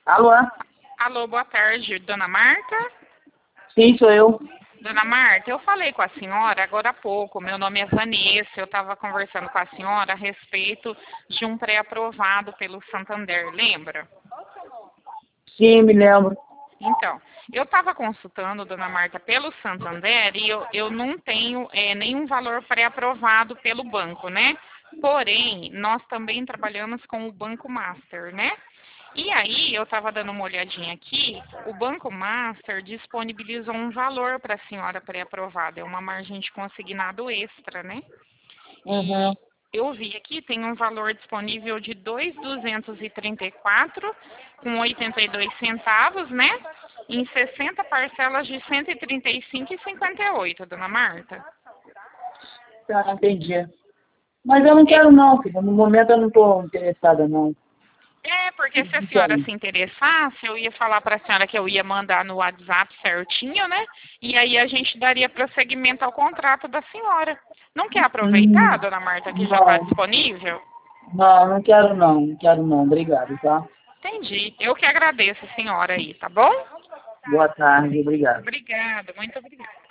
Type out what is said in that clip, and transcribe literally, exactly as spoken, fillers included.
Alô? Alô, boa tarde, dona Marta? Sim, sou eu. Dona Marta, eu falei com a senhora agora há pouco, meu nome é Vanessa, eu estava conversando com a senhora a respeito de um pré-aprovado pelo Santander, lembra? Sim, me lembro. Então, eu estava consultando, dona Marta, pelo Santander e eu, eu não tenho é, nenhum valor pré-aprovado pelo banco, né? Porém, nós também trabalhamos com o Banco Master, né? E aí, eu estava dando uma olhadinha aqui, o Banco Master disponibilizou um valor para a senhora pré-aprovada, é uma margem de consignado extra, né? Uhum. E eu vi aqui, tem um valor disponível de dois mil duzentos e trinta e quatro com oitenta e dois centavos, né? Em sessenta parcelas de cento e trinta e cinco e cinquenta e oito, dona Marta. Tá, entendi. Mas eu não quero não, filha. No momento eu não estou interessada, não. É, porque se a Não senhora quero. se interessasse, eu ia falar para a senhora que eu ia mandar no WhatsApp certinho, né? E aí a gente daria prosseguimento ao contrato da senhora. Não quer aproveitar, Hum, dona Marta, que já está não, disponível? não, não quero não. Não quero não. Obrigado, tá? Entendi. Eu que agradeço a senhora aí, tá bom? Boa tarde, obrigado. Obrigada, muito obrigada.